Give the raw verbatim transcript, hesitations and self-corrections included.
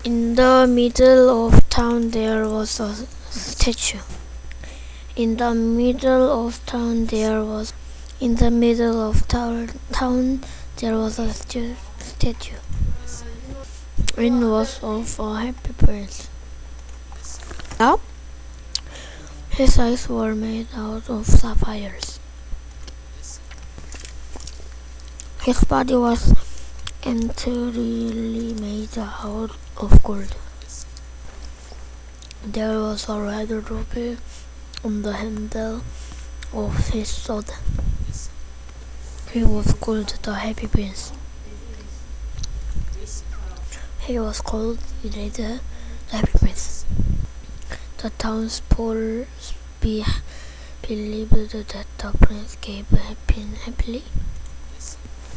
In the middle of town there was a statue. In the middle of town there was in the middle of town, town there was a stu- statue. It was of a happy prince. Now his eyes were made out of sapphires. His body was entirely made out of gold. There was a red ruby on the handle of his sword. He was called the Happy Prince. He was called the Happy Prince. The townspeople be- believed that the prince gave happy happily.